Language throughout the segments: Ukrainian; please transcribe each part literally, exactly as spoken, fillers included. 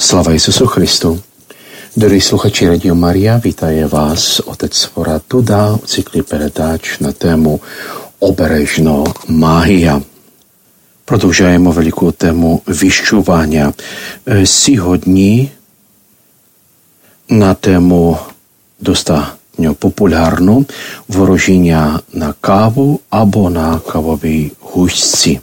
Слава Ісусу Христу! Дорогі слухачі Радіо Марія, вітає вас отець Свора Дуда у циклі передач на тему «Обережно магія». Продовжуємо велику тему віщування. Сьогодні на тему достатньо популярну ворожіння на каву або на кавовій гущці.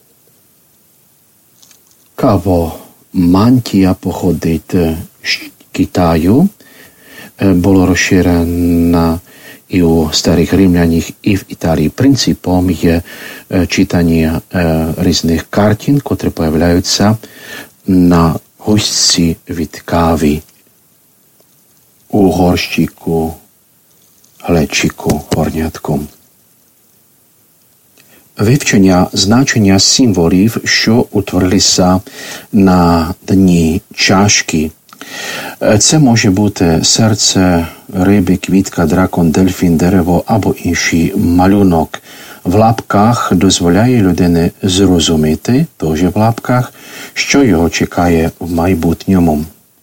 Кавомантія походить з Китаю, було розширено і у старих римлянах, і в Італії. Принципом є читання різних картин, котрі появляються на гущці від кави, у горщику, глечику, горнятку. Вивчення значення символів, що утворилися на дні чашки. Це може бути серце, риби, квітка, дракон, дельфін, дерево або інший малюнок. В лапках дозволяє людині зрозуміти, теж в лапках, що його чекає в майбутньому.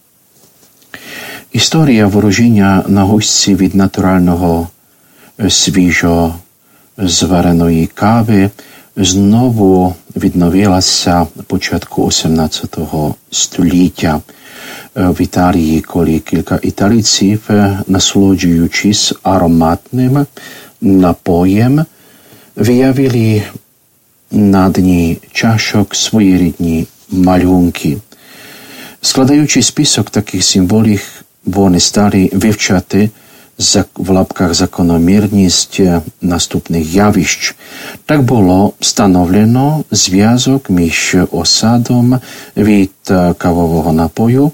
Історія ворожіння на гущці від натурального свіжо звареної кави знову відновилася початку вісімнадцятого століття. В Італії, коли кілька італійців, насолоджуючись ароматним напоєм, виявили на дні чашок своєрідні малюнки. Складаючи список таких символів, вони стали вивчати в лапках закономірність наступних явищ. Так було встановлено зв'язок між осадом від кавового напою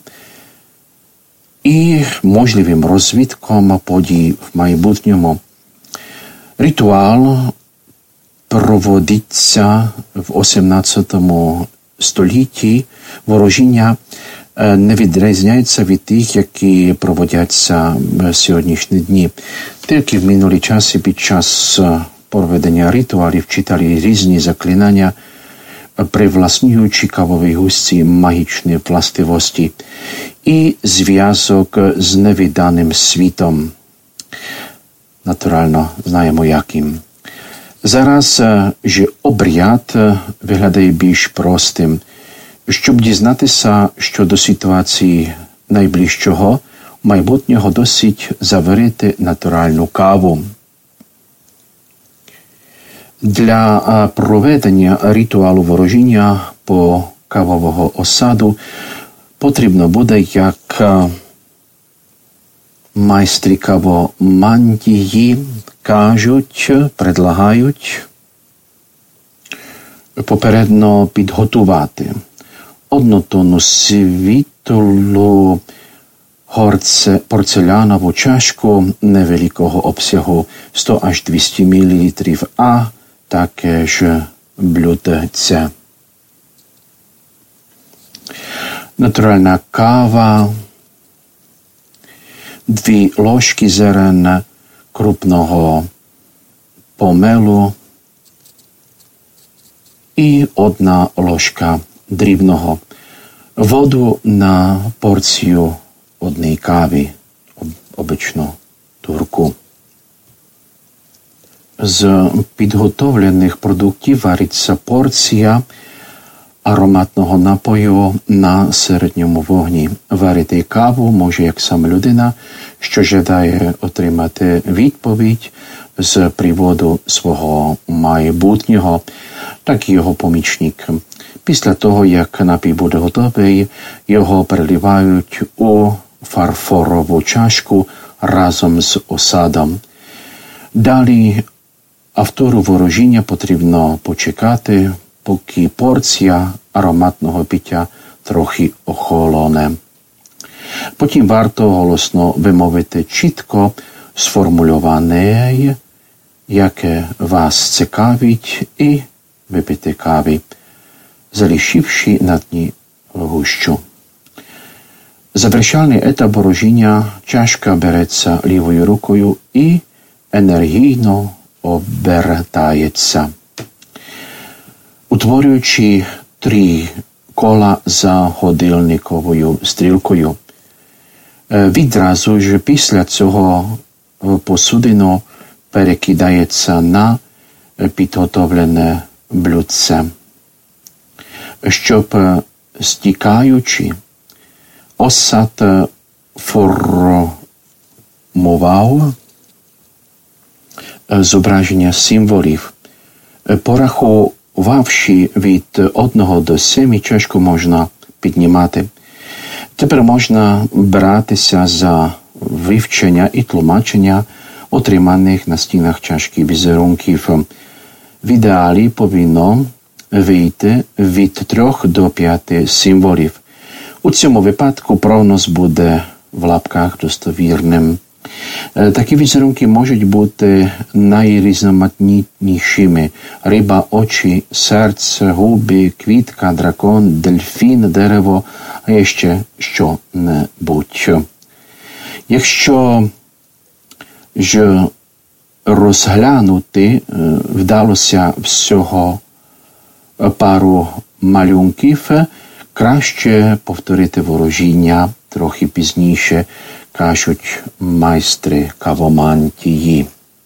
і можливим розвитком подій в майбутньому. Ритуал проводиться в вісімнадцятому столітті. Ворожіння не відрізняється від тих, які проводяться в сьогоднішні дні. Тільки в минулі часи під час проведення ритуалів читали різні заклинання, привласнюючи кавовій гущці магічні властивості і зв'язок з невиданим світом. Натурально знаємо яким. Зараз же обряд виглядає більш простим. Щоб дізнатися щодо ситуації найближчого майбутнього, досить заварити натуральну каву. Для проведення ритуалу ворожіння по кавового осаду потрібно буде, як майстри кавомантії кажуть, предлагають, попередньо підготувати одну тонну світлу порцелянову чашку невеликого обсягу сто аж двісті мілілітрів, а також блюдце. Натуральна кава, дві ложки зерен крупного помелу і одна ложка дрібного. Воду на порцію однієї кави, обично турку. З підготовлених продуктів вариться порція ароматного напою на середньому вогні. Варити каву може як сама людина, що жадає отримати відповідь з приводу свого майбутнього, так і його помічник. Після того, як напій буде готовий, його переливають у фарфорову чашку разом з осадом. Далі автору ворожіння потрібно почекати, поки порція ароматного пиття трохи охолоне. Потім варто голосно вимовити чітко сформульоване, яке вас цікавить, і випити кави, залишивши на дні гущу. Завершальний етап ворожіння: чашка береться лівою рукою і енергійно обертається, утворюючи три кола за годинниковою стрілкою. Відразу ж після цього посудину перекидається на підготовлене блюдце. Щоб стікаючи, осад формував зображення символів. Порахувавши від одного до семи, чашку можна піднімати. Тепер можна братися за вивчення і тлумачення отриманих на стінах чашки візерунків. В ідеалі повинно вийти від трьох до п'яти символів. У цьому випадку прогноз буде в лапках достовірним. Такі візерунки можуть бути найрізноманітнішими. Риба, очі, серце, губи, квітка, дракон, дельфін, дерево, а ще що-небудь. Якщо ж розглянути вдалося всього пару малюнків, краще повторити ворожіння трохи пізніше, кажуть майстри кавомантії.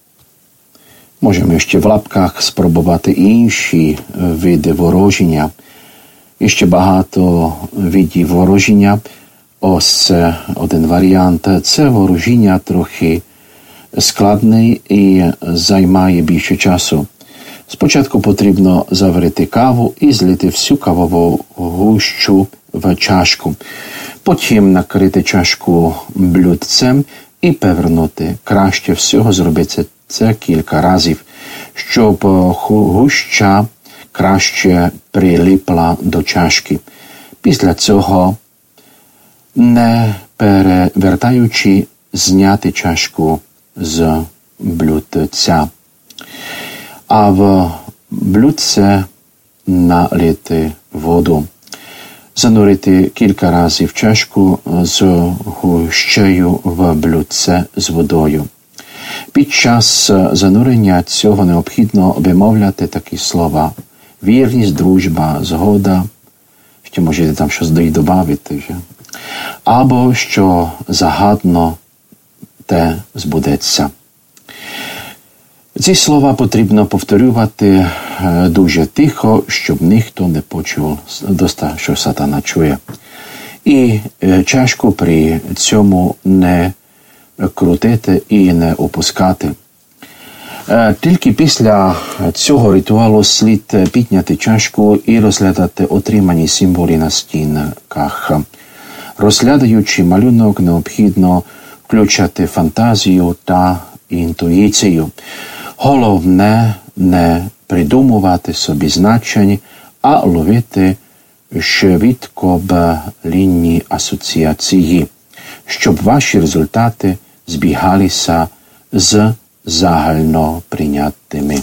Можемо ще в лапках спробувати інші види ворожіння. І ще багато видів ворожіння. Ось один варіант. Це ворожіння трохи складне і займає більше часу. Спочатку потрібно заварити каву і злити всю кавову гущу в чашку. Потім накрити чашку блюдцем і перевернути. Краще всього зробити це кілька разів, щоб гуща краще прилипла до чашки. Після цього, не перевертаючи, зняти чашку з блюдця. А в блюдце налити воду. Занурити кілька разів чашку з гущею в блюдце з водою. Під час занурення цього необхідно вимовляти такі слова: вірність, дружба, згода. Ще можете там щось додати вже. Або що загадно те збудеться. Ці слова потрібно повторювати дуже тихо, щоб ніхто не почув, що сатана чує. І чашку при цьому не крутити і не опускати. Тільки після цього ритуалу слід підняти чашку і розглядати отримані символи на стінках. Розглядаючи малюнок, необхідно включати фантазію та інтуїцію. Головне не придумувати собі значень, а ловити швидко лінії асоціації, щоб ваші результати збігалися з загально прийнятими.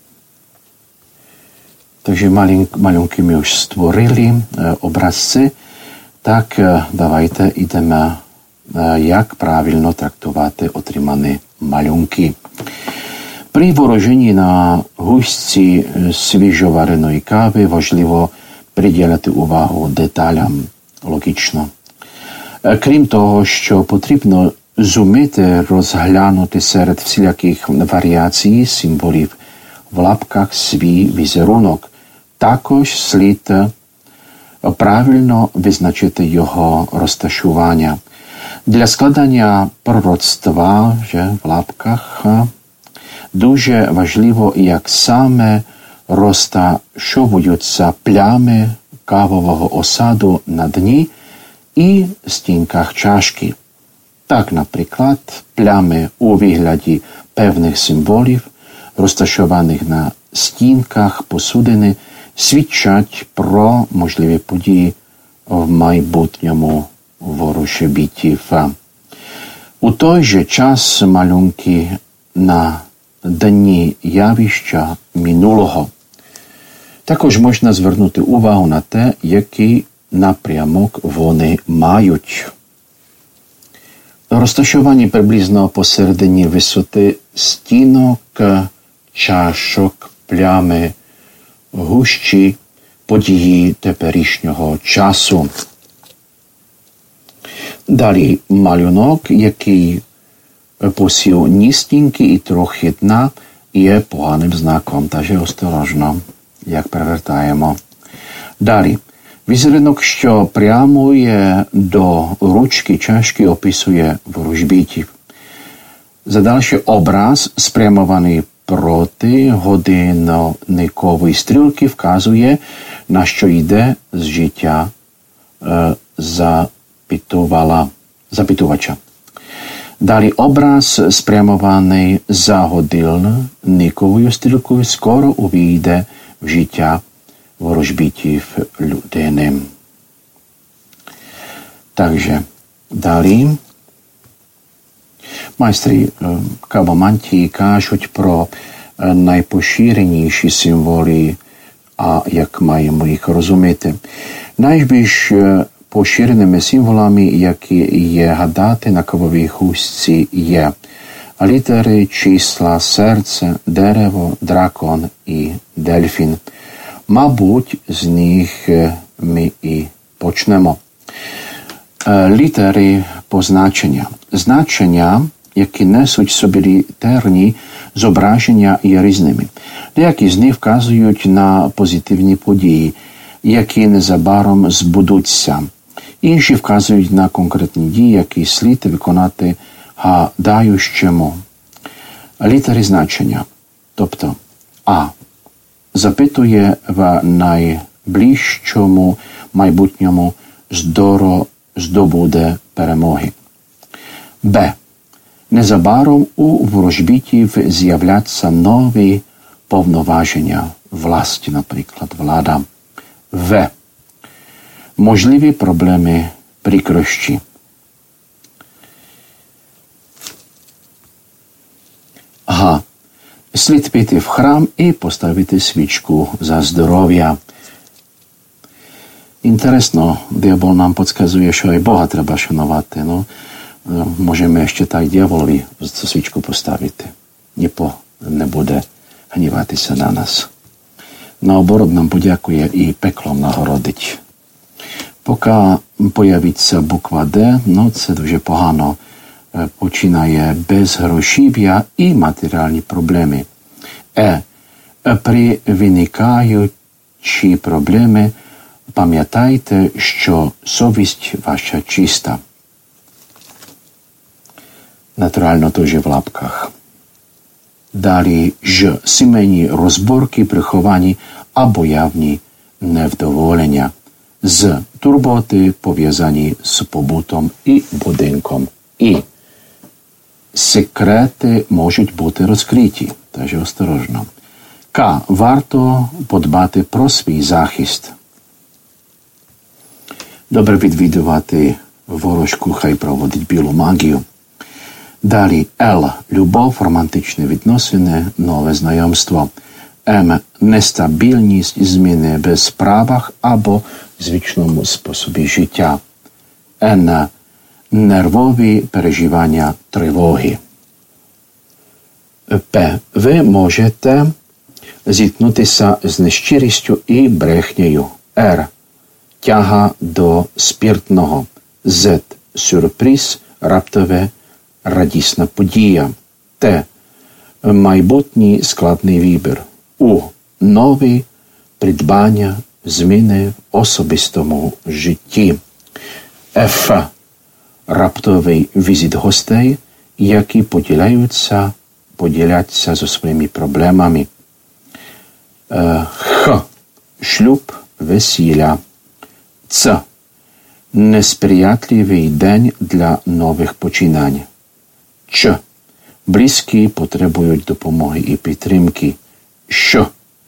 Takže малюнки ми už створили, образці. Так, давайте йдемо, як правильно трактувати отримані малюнки. При ворожінні на гущці свіжовареної кави важливо приділяти увагу деталям, логічно. Крім того, що потрібно зуміти розглянути серед всіляких варіацій символів в лапках свій візерунок, також слід правильно визначити його розташування. Для складання пророцтва вже в лапках дуже важливо, як саме розташовуються плями кавового осаду на дні і стінках чашки. Так, наприклад, плями у вигляді певних символів, розташованих на стінках посудини, свідчать про можливі події в майбутньому ворожбитів. У той же час малюнки на дні явища минулого. Також можна звернути увагу на те, який напрямок вони мають. Розташовані приблизно посередині висоти стінок, чашок, плями, гущі події теперішнього часу. Далі малюнок, який посів низенький і трохи дна, є поганим знаком, takže осторожно, як перевертаємо. Далі, візерунок, що прямує до ручки чашки, описує ворожбітів. За далі образ, спрямований проти годинникової стрілки, вказує, на що йде з життя е, запитувала, запитувача. Далі образ, спрямований за годинниковою стрілкою, скоро увійде в життя ворожбітів людини. Takže далі. Майстри кабомантії кажуть про найпоширеніші символи, а як маємо їх розуміти. Найбільш поширеними символами, які є гадати на кавовій хустці, є літери, числа, серце, дерево, дракон і дельфін. Мабуть, з них ми і почнемо. Літери позначення. Значення, які несуть собі літерні зображення, є різними. Деякі з них вказують на позитивні події, які незабаром збудуться. Інші вказують на конкретні дії, які слід виконати гадаючому. Літери значення. Тобто А. Запитує в найближчому майбутньому здоро здобуде перемоги. Б. Незабаром у ворожбітів з'являться нові повноваження власті, наприклад, влада. В. Можливі проблеми, прикрощі. Г. Слід піти в храм і поставити свічку за здоров'я. Інтересно, диявол нам підказує, що і Бога треба шанувати. Ну, можемо ще так дияволові цю свічку поставити. Ніхто не буде гніватися на нас. Наоборот, нам подякує і пеклом нагородить. Поки появиться буква Д, ну це дуже погано. Починає безгрошів'я і матеріальні проблеми. Е. При виникаючі проблеми пам'ятайте, що совість ваша чиста. Натурально теж в лапках. Далі Ж. Сімейні розборки, приховані або явні невдоволення. З. Турботи, пов'язані з побутом і будинком. І. Секрети можуть бути розкриті, тож осторожно. К. Варто подбати про свій захист. Добре відвідувати ворожку, хай проводить білу магію. Далі Л. Любов, романтичні відносини, нове знайомство. М. Нестабільність, зміни в справах або звичному способі життя. Н. Нервові переживання, тривоги. П. Ви можете зіткнутися з нещирістю і брехнею. Р. Тяга до спиртного. З. Сюрприз, раптове, радісна подія. Т. Майбутній складний вибір. У. Нові придбання, зміни в особистому житті. Ф. Раптовий візит гостей, які поділяються, поділяться зі своїми проблемами. Х. Шлюб, весілля. Ц. Несприятливий день для нових починань. Ч. Близькі потребують допомоги і підтримки. Щ.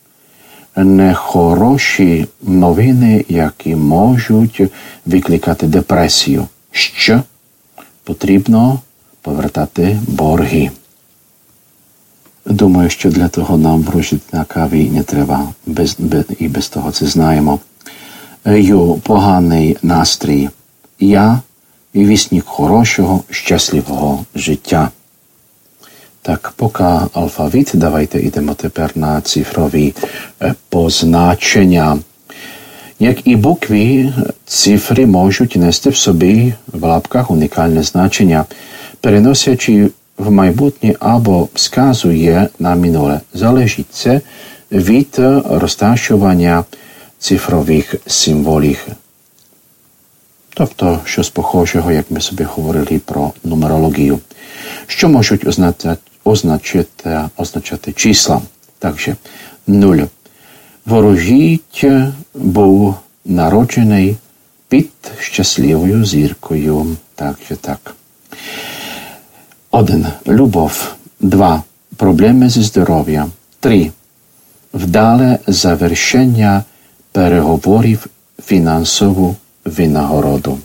Нехороші новини, які можуть викликати депресію. Що? Потрібно повертати борги. Думаю, що для того нам вручити на каві не треба. Без, без, і без того це знаємо. Ю поганий настрій. Я вісник хорошого, щасливого життя. Так, поки алфавіт, давайте йдемо тепер на цифрові позначення. Як і букви, цифри можуть нести в собі в лапках унікальне значення, переносячи в майбутнє або вказує на минуле. Залежить це від розташування цифрових символів. Тобто, щось похожого, як ми собі говорили про нумерологію. Що можуть означати, означати, означати числа? Takže нуль. Ворожіть був народжений під щасливою зіркою. Takže так. Один. Любов. Два. Проблеми зі здоров'ям. Три. Вдале завершення переговорів, фінансову винагороду.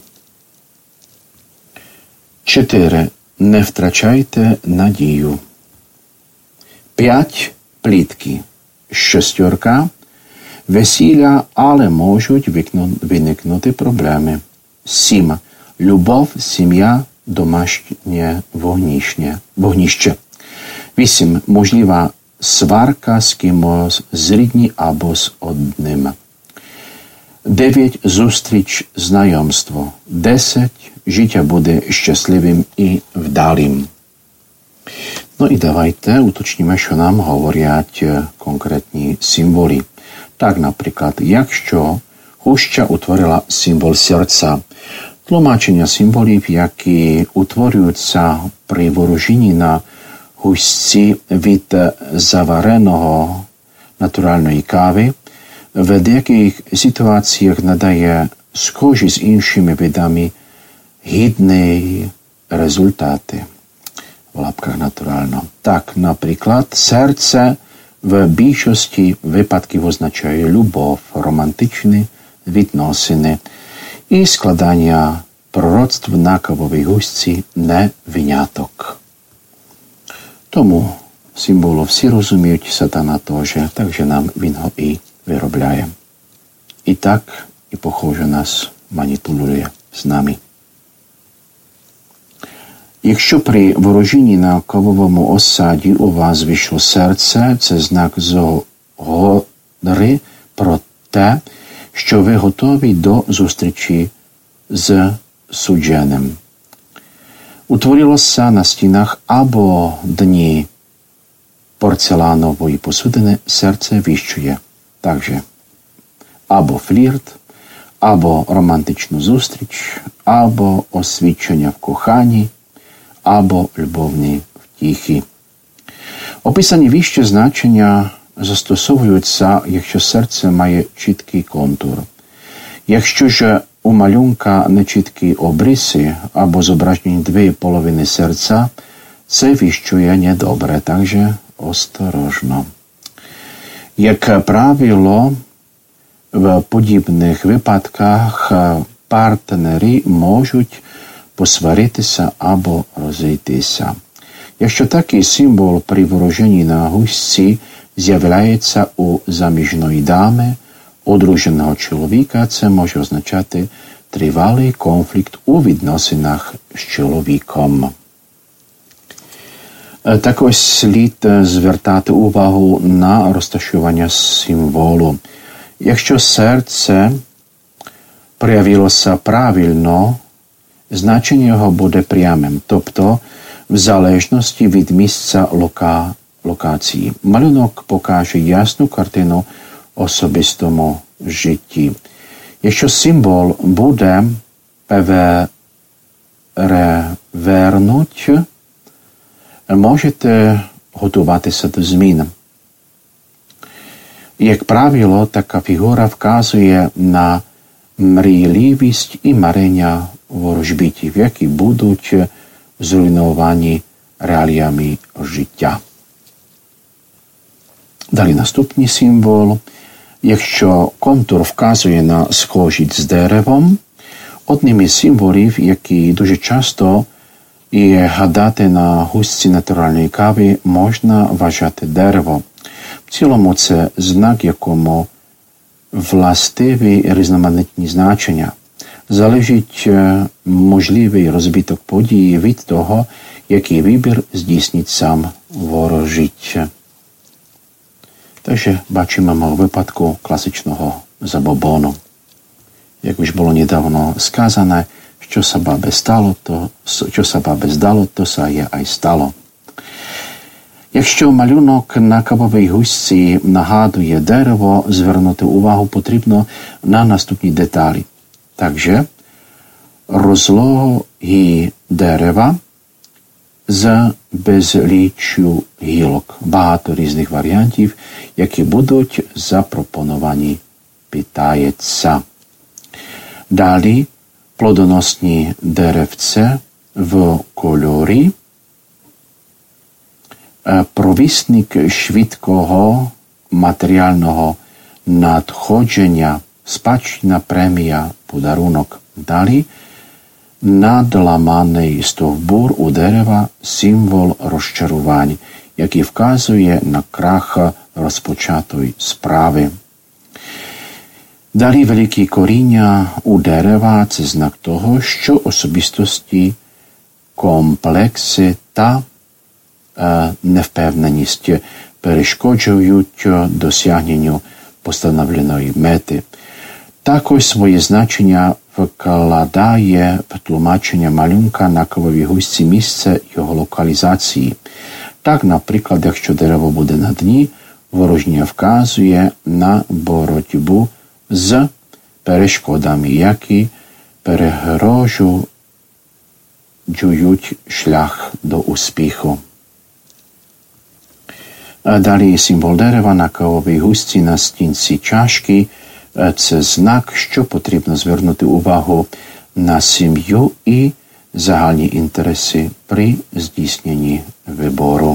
Чотири. Не втрачайте надію. П'ять. Плітки. Шестерка. Весілля, але можуть виникнути проблеми. Сім. Любов, сім'я, домашнє вогнище. Вісім. Можлива сварка з кимось з рідні або з одним. Дев'ять. Зустріч, знайомство. Десять. Життя буде щасливим і вдалим. No i давайте уточнíme, що нам говорять конкретні символи. Так, наприклад, якщо гуща утворила символ серця, тлумачення символів, які утворюються при ворожінні на гущці від завареного натуральної кави, в деяких ситуаціях надає схожі з іншими видами гідні результати. В лапках натурально. Так, наприклад, серце в більшості випадків означає любов, романтичні відносини і складання пророцтв на кавовій гущці не виняток. Тому символу всі розуміють, сатана теж, takže нам він го і виробляє. І так, і похоже нас маніпулює з нами. Якщо при ворожінні на кавовому осаді у вас вийшло серце, це знак згори про те, що ви готові до зустрічі з судженим. Утворилося на стінах або дні порцеланової посудини, серце віщує. Takže або флірт, або романтичну зустріч, або освідчення в коханні, або любовні втіхи. Описані вище значення застосовуються, якщо серце має чіткий контур. Якщо ж у малюнка нечіткі обриси або зображені дві половини серця, це віщує недобре, takže осторожно. Як правило, в подібних випадках партнери можуть посваритися або розійтися. Якщо такий символ при вороженні на гущці з'являється у заміжної дами, одруженого чоловіка, це може означати тривалий конфлікт у відносинах з чоловіком. Так ось слід звертати увагу на розташування символу. Якщо серце проявилося правильно, значення його буде прямим, тобто в залежності від місця лока, локації. Малюнок покаже ясну картину особистому житті. Якщо символ буде перевернуть, можете готуватися до змін. Як правило, така фігура вказує на мрійливість і марення ворожбитів, які будуть зруйновані реаліями життя. Далі наступний символ. Якщо контур вказує на схожість з деревом, одним із символів, які дуже часто і гадати на густці натуральної кави, можна вважати дерево. В цілому це знак, якому властиві різноманітні значення. Залежить можливий розбиток події від того, який вибір здійснить сам ворожить. Takže бачимо в випадку класичного забобону. як už bolo nedávno сказане, що sa бабе стало, то, що sa бабе здало, то sa je aj stalo. Якщо малюнок на кавовій гусці нагадує дерево, звернути увагу потрібно на наступні деталі. Takže розлогі дерева з безліччю гілок. Багато різних варіантів, які будуть запропоновані, питається. Далі плодоносні деревце в кольорі. Провісник швидкого матеріального надходження, спадщина, премія, подарунок. Далі надламаний стовбур у дерева – символ розчарувань, який вказує на крах розпочатої справи. Далі великі коріння у дерева – це знак того, що особистості, комплекси та е, невпевненість перешкоджують досягненню постановленої мети. Також своє значення вкладає в тлумачення малюнка на кавовій гусці місце його локалізації. Так, наприклад, якщо дерево буде на дні, ворожня вказує на боротьбу з перешкодами, які перегрожують шлях до успіху. Далі символ дерева на кавовій гусці на стінці чашки – це знак, що потрібно звернути увагу на сім'ю і загальні інтереси при здійсненні вибору.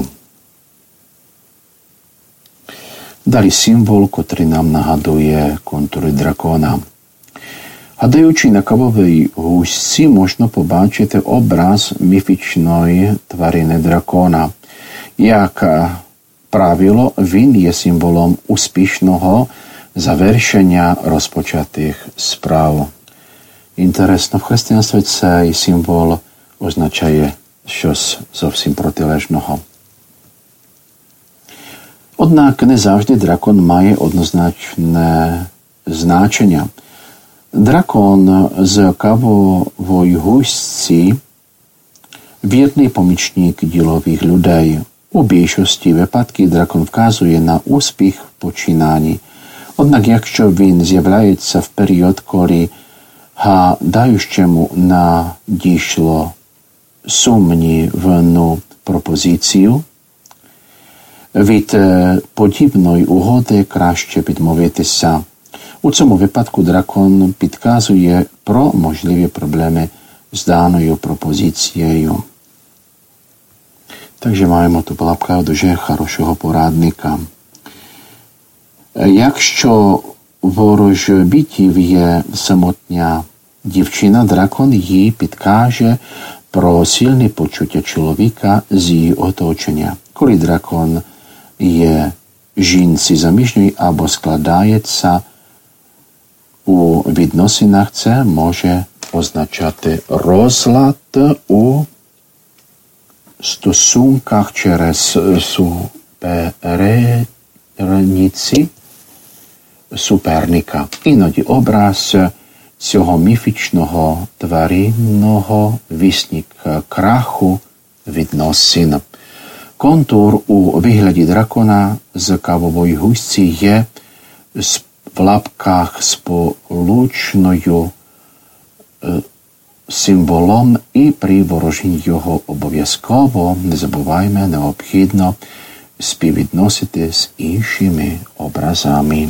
Далі символ, котрий нам нагадує контури дракона. Гадаючи на кавовій гусці, можна побачити образ міфічної тварини дракона. Як правило, він є символом успішного завершення розпочатих справ. Інтересно, в християнстві цей символ означає щось зовсім протилежного. Однак не завжди дракон має однозначне значення. Дракон з кавової гусці – вірний помічник ділових людей. У більшості випадків дракон вказує на успіх в починанні. Однак, якщо він з'являється в період, коли гадаючому надійшло сумнівну пропозицію, від подібної угоди краще відмовитися. У цьому випадку дракон підказує про можливі проблеми з даною пропозицією. Takže маємо тут лапка дуже хорошого порадника. Якщо ворожбитів є самотня дівчина, дракон їй підкаже про сильні почуття чоловіка з її оточення. Коли дракон є жінці заміжньої або складається у відносинах, це може означати розлад у стосунках через суперниці, суперника. Іноді образ цього міфічного тваринного вісник краху відносин. Контур у вигляді дракона з кавової гусці є в лапках сполучною символом і при ворожінні його обов'язково, не забуваймо, необхідно співвідносити з іншими образами.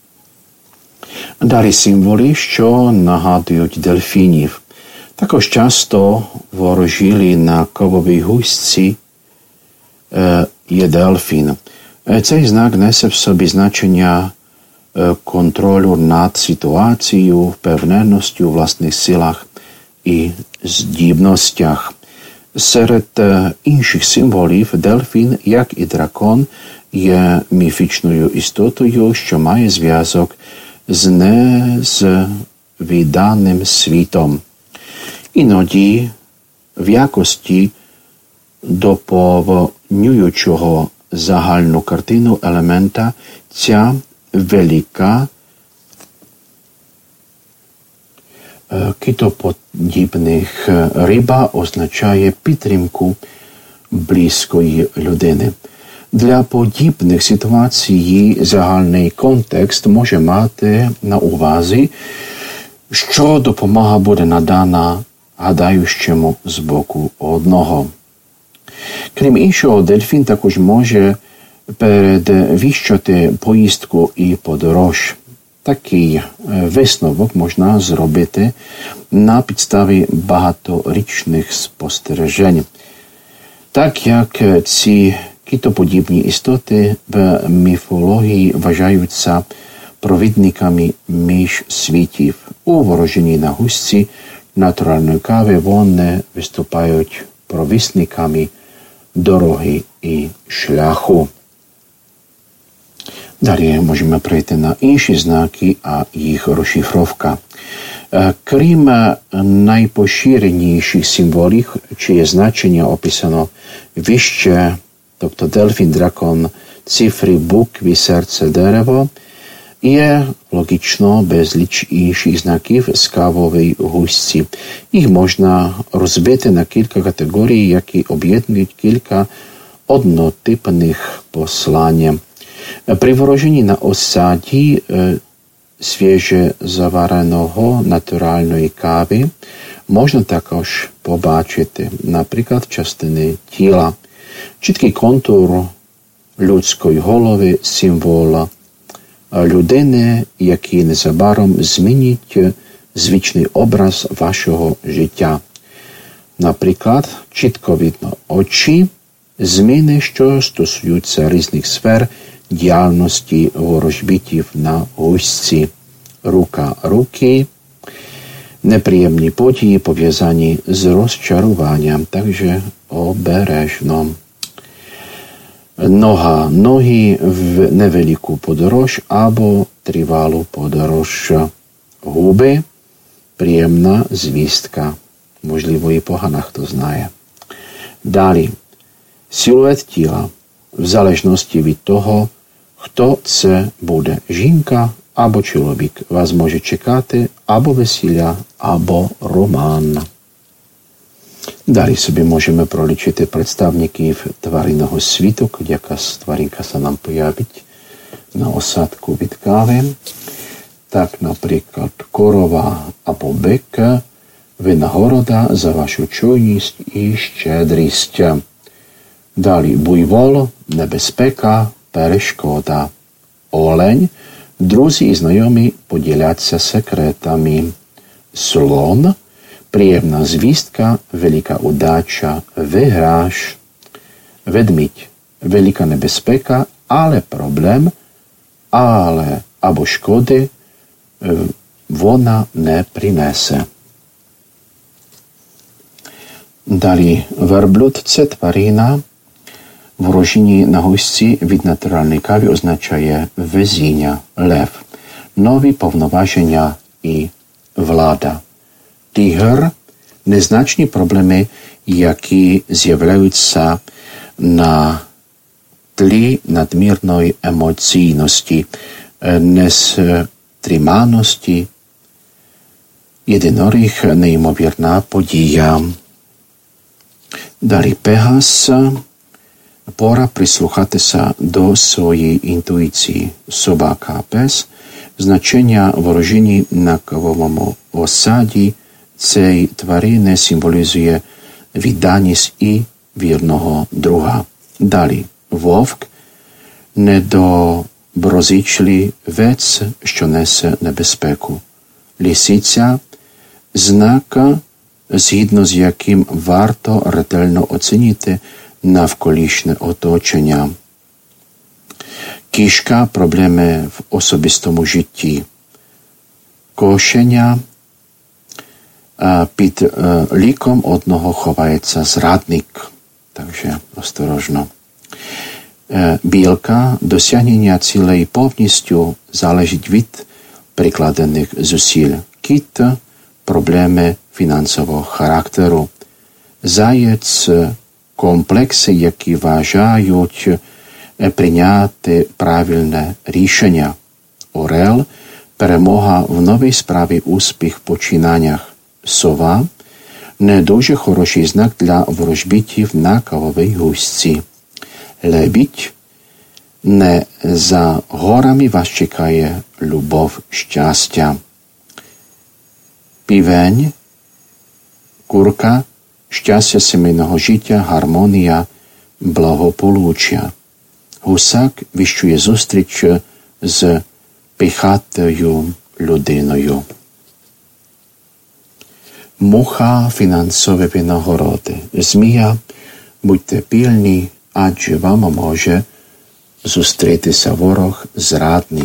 Далі символи, що нагадують дельфінів. Також часто ворожили на кавовій гусці е, є дельфін. Цей знак несе в собі значення е, контролю над ситуацією, впевненості у власних силах і здібностях. Серед е, інших символів дельфін, як і дракон, є міфічною істотою, що має зв'язок з незвіданим світом. Іноді в якості доповнюючого загальну картину елемента ця велика китоподібних риба означає підтримку близької людини. Для подібних ситуацій загальний контекст може мати на увазі, що допомога буде надана гадаючому з боку одного. Крім іншого, дельфін також може передвіщати поїздку і подорож. Такий висновок можна зробити на підставі багаторічних спостережень. Так як ці китоподібні істоти в міфології вважаються провідниками між світів. У ворожині на гусці натуральної кави вони виступають провісниками дороги і шляху. Далі можемо прийти на інші знаки, а їх розшифровка. Крім найпоширеніших символів, чиє значення описано вище, тобто дельфін, дракон, цифри, букви, серце, дерево, є логічно безліч інших знаків з кавової гусці. Їх можна розбити на кілька категорій, які об'єднують кілька однотипних послань. При ворожині на осаді свіже завареного натуральної кави можна також побачити, наприклад, частини тіла. Чіткий контур людської голови, символ людини, який незабаром змінить звичний образ вашого життя. Наприклад, чітко видно очі, зміни, що стосуються різних сфер діяльності ворожбитів на гусці, рука, руки, неприємні події, пов'язані з розчаруванням, також обережно. Нога, ноги в невелику подорож або тривалу подорож. Губи, приємна звістка, можливо і погана, хто знає. Далі, силует тіла, в залежності від того, хто це буде, жінка або чоловік, вас може чекати або весілля, або роман. Далі собі можемо пролічити представників тваринного світу, якась тваринка се нам появить на осадку від кави. Так, наприклад, корова або бик, винагорода за вашу чуйність і щедрість. Далі буйвол, небезпека, перешкода. Олень, друзі і знайомі поділяться секретами. Слон, приємна звістка, велика удача, виграш. Ведмідь, велика небезпека, але проблем, але або шкоди вона не принесе. Далі, верблюд – це тварина. Ворожині на гусці від натуральної кави означає везіння, лев, нові повноваження і влада. Тигр – незначні проблеми, які з'являються на тлі надмірної емоційності, нестриманості. Єдиноріг – неймовірна подія. Далі Пегас – пора прислухатися до своєї інтуїції. Собака, пес – значення ворожині на кавовому осаді цієї тварини символізує відданість і вірного друга. Далі вовк – недоброзичливець, що несе небезпеку. Лисиця – знак, згідно з яким варто ретельно оцінити навколишнє оточення. Кішка – проблеми в особистому житті. Кошеня – під ліком одного ховається зрадник, takže осторожно. Білка – досягнення цілей повністю залежить від прикладених зусиль. Кіт – проблеми фінансового характеру. Заєць – комплекси, які вважають прийняти правильне рішення. Орел – Перемога в новій справі, успіх в починаннях. Сова – не дуже хороший знак для ворожбітів на кавовій гусці. Лебідь – не за горами вас чекає любов, щастя. Півень – курка – щастя сімейного життя, гармонія, благополуччя. Гусак віщує зустріч з пихатою людиною. Муха – фінансові винагороди. Змія – будьте пильні, адже вам може зустрітися ворог, зрадник.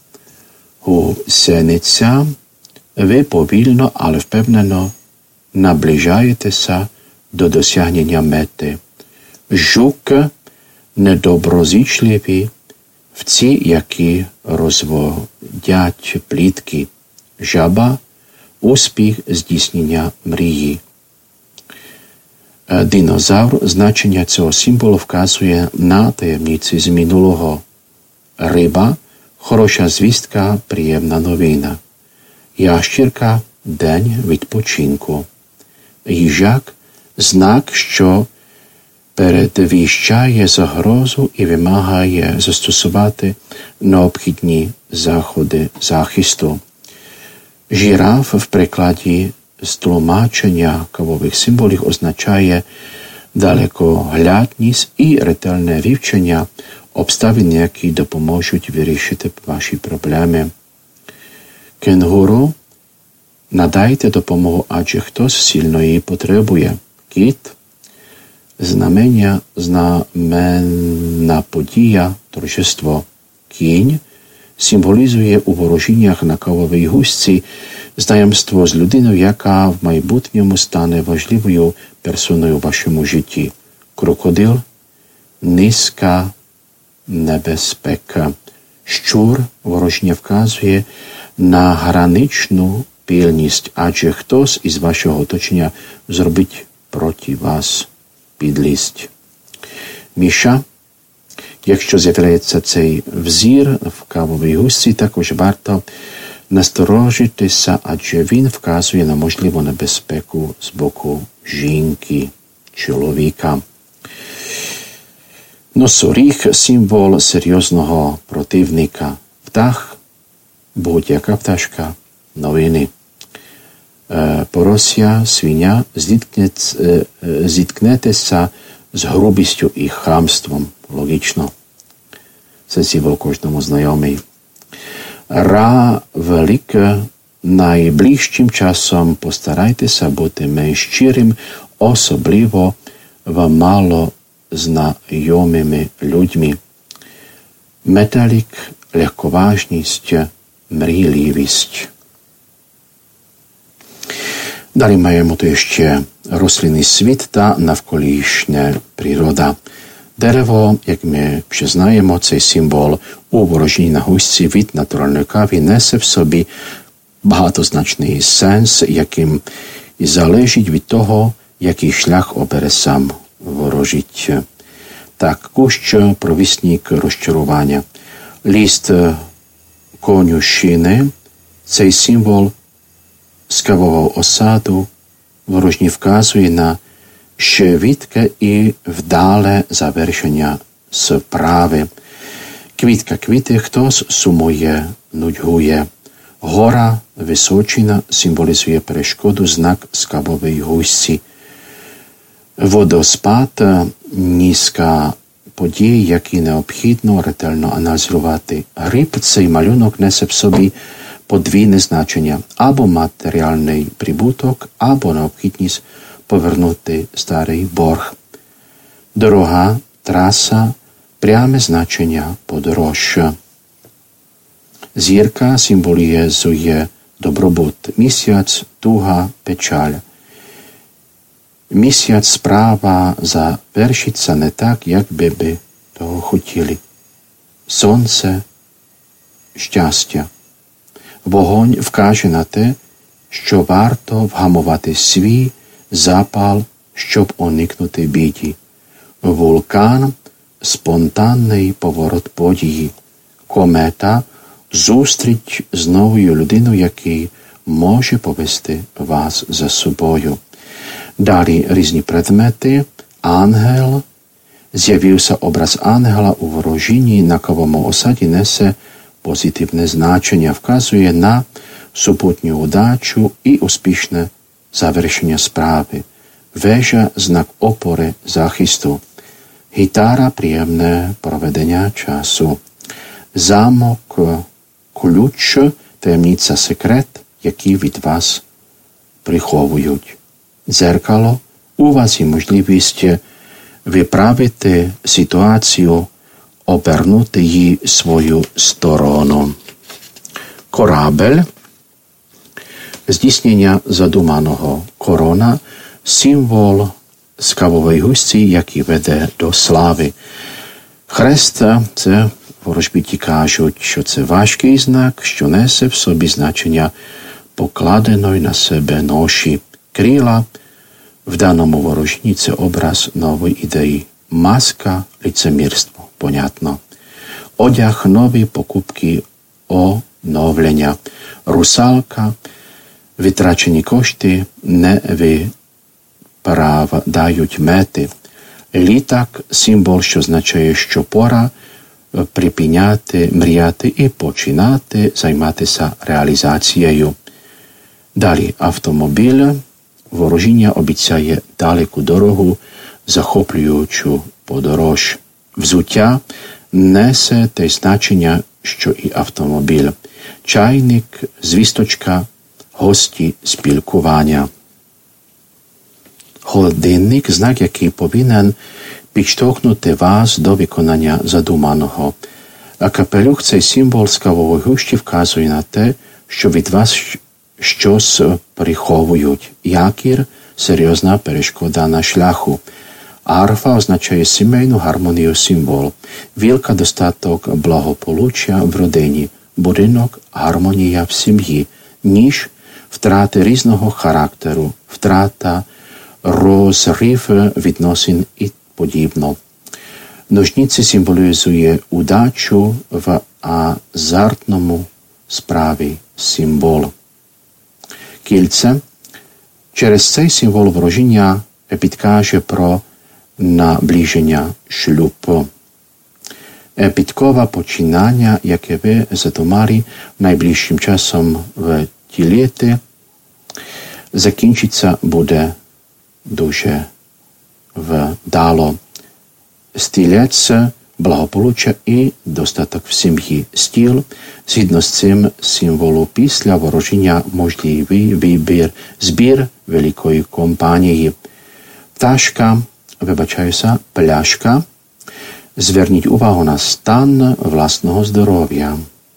Гусениця – ви повільно, але впевнено наближаєтеся до досягнення мети. Жук – недоброзичливі, вці, які розводять плітки. Жаба – успіх здійснення мрії. Динозавр – значення цього символу вказує на таємниці з минулого. Риба – хороша звістка, приємна новина. Ящірка – день відпочинку. Їжак – знак, що передвіщає загрозу і вимагає застосувати необхідні заходи захисту. Жираф в прикладі з тлумачення кавових символів означає далекоглядність і ретельне вивчення обставин, які допоможуть вирішити ваші проблеми. Кенгуру – надайте допомогу, адже хтось сильно її потребує. Кіт – знамення, знаменна подія, торжество. Кінь символізує у ворожіннях на кавовій гусці знайомство з людиною, яка в майбутньому стане важливою персоною в вашому житті. Крокодил – низька небезпека. Щур ворожіння вказує на граничну пильність, адже хтось із вашого оточення зробить проти вас підлість. Міша – якщо з'являється цей взір в кавовій гусці, також варто насторожитися, адже він вказує на можливу небезпеку з боку жінки, чоловіка. Носоріг – символ серйозного противника. Птах – будь-яка пташка, новини. Порося, свиня – зіткнетеся з грубістю і хамством. Логічно. Це символ кожному знайомий. Ра велика, найближчим часом постарайтеся бути менш щирим, особливо в мало знайомими людьми. Металік – легковажність, мрійливість. Далі маємо тут ще рослинний світ та навколишня природа. Дерево, як ми вже знаємо, цей символ у ворожінні на гусці від натуральної кави несе в собі багатозначний сенс, яким і залежить від того, який шлях обере сам ворожить. Так, кущ – провісник розчарування. Ліст конюшини – цей символ з кавового осаду ворожні вказує на швидке і вдале завершення справи. Квітка квіти, хтось сумує, нудьгує. Гора, височина символізує перешкоду, знак з кавової гусці. Водоспад – низька подія, які необхідно ретельно аналізувати. Гриб – цей малюнок несе в собі подвійне значення – або матеріальний прибуток, або необхідність повернути старий борг. Дорога, траса – пряме значення подорож. Зірка символізує добробут. Місяць – туга, печаль. Місяць справа завершиться не так, як би би того хотіли. Сонце – щастя. Вогонь вкаже на те, що варто вгамувати свій запал, щоб уникнути біді. Вулкан – спонтанний поворот події. Комета зустріч з новою людиною, який може повести вас за собою. Далі різні предмети, ангел. Zjavil obraz ангела у ворожінні на кавовому осаді несе позитивне значення, вказує на суботню удачу і успішне завершення справи. Вежа – знак опори, захисту. Гітара – приємне проведення часу. Замок – ключ, таємниця, секрет, які від вас приховують. Дзеркало – у вас є можливість виправити ситуацію, обернути її свою сторону. Корабель – здійснення задуманого. Корона – символ з кавової густі, який веде до слави. Хрест – це ворожбиті кажуть, що це важкий знак, що несе в собі значення покладеної на себе ноші. Крила – в даному ворожні це образ нової ідеї. Маска – лицемірство, понятно. Одяг – нові покупки, оновлення. Русалка – витрачені кошти не виправдають мети. Літак – символ, що означає, що пора припиняти, мріяти і починати займатися реалізацією. Далі автомобіль. Ворожіння обіцяє далеку дорогу, захоплюючу подорож. Взуття несе те значення, що і автомобіль. Чайник, звісточка, гості, спілкування. Годинник – знак, який повинен підштовхнути вас до виконання задуманого. А капелюх – цей символ з кавової гущі вказує на те, що від вас щось приховують. Якір – серйозна перешкода на шляху. Арфа означає сімейну гармонію, символ. Вілка – достаток благополуччя в родині. Будинок – гармонія в сім'ї. Ніж – втрати різного характеру, втрата, розрив відносин і подібно. Ножниці символізує удачу в азартному справі, символ. Кільце через цей символ ворожіння підкаже про наближення шлюбу. Підкова починання, яке ви задумали найближчим часом втілити, закінчиться буде дуже вдало. Стілець – благополуччя і достаток в сім'ї. Стіл – згідно з цим символу після ворожіння можливий вибір, збір великої компанії. Пташка, вибачаюся, пляшка. Зверніть увагу на стан власного здоров'я.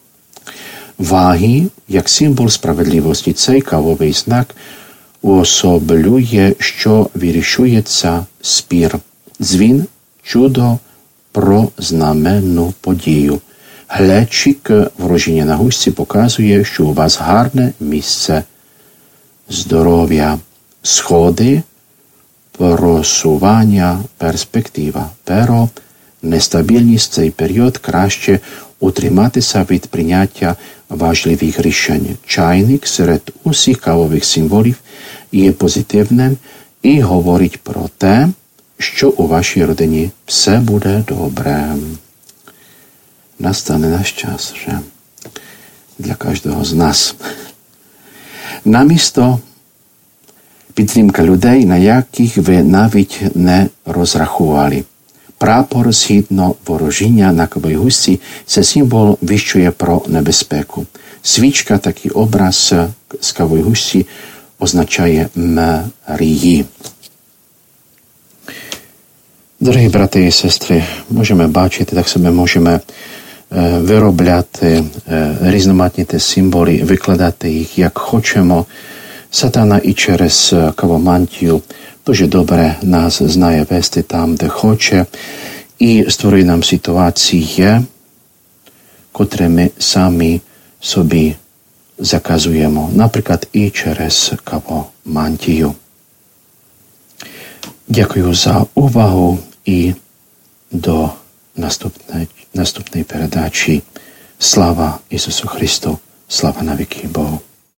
Ваги, як символ справедливості, цей кавовий знак уособлює, що вирішується спір. Дзвін – чудо про знаменну подію. Глечик ворожіння на густі показує, що у вас гарне місце здоров'я. Сходи – просування, перспектива. Перо – нестабільність, цей період краще утриматися від прийняття важливих рішень. Чайник серед усіх кавових символів є позитивним і говорить про те, що у вашій родині все буде добре. Настане наш час вже для кожного з нас. Намісто підтримка людей, на яких ви навіть не розрахували. Прапор згідно ворожіння на кавовій густі – це символ віщує про небезпеку. Свічка, такий образ з кавової густі, означає мрії. Дорогі брати і сестри, можемо бачити, так себе можемо виробляти різноманітні символи, викладати їх, як хочемо. Сатана і через кавомантію дуже добре нас знає вести там, де хоче, і створює нам ситуації, котрі ми самі собі заказуємо, наприклад, і через кавомантію. Дякую за увагу і до наступної, наступної передачі. Слава Ісусу Христу, слава навіки Богу.